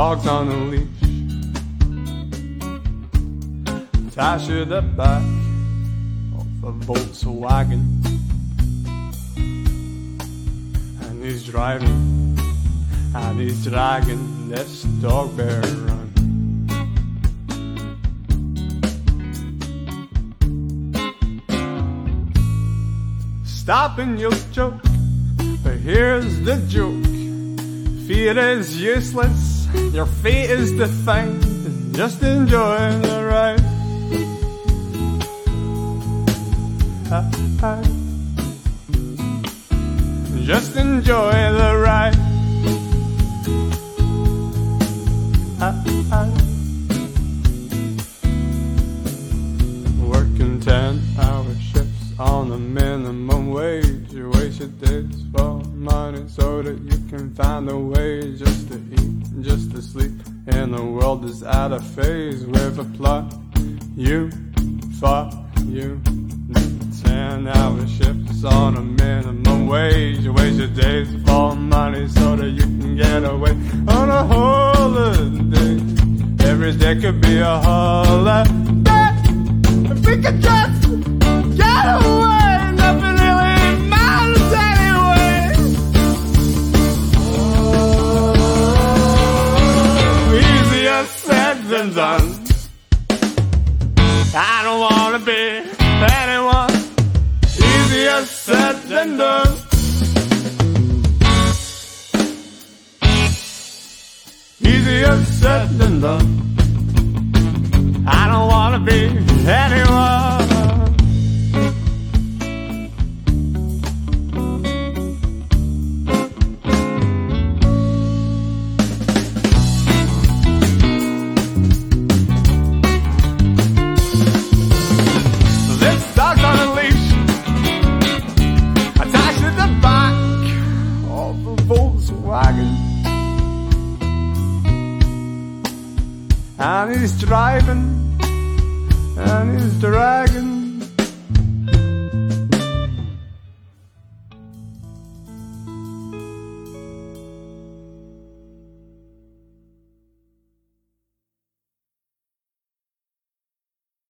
dog's on a leash, attached to the back of a Volkswagen, and he's driving, and he's dragging this dog bear run. Stop and you'll choke, but here's the joke. Fear is useless, your fate is defined, and just enjoy the ride. Just enjoy the ride. Working 10-hour shifts on the minimum wage. You waste your days for money so that you can find a way just to eat, just to sleep. And the world is at a phase with a plot. You fought, you 10-hour shifts on a minimum wage. You waste your days for money so that you can get away on a holiday. Every day could be a holiday. If we could just get away, nothing really matters anyway. Easier said than done. I don't wanna be anyone. Easier said than done. Easier said than done. I don't wanna be anyone. This dog's on a leash, attached to the back of a Volkswagen, and he's driving, and he's dragging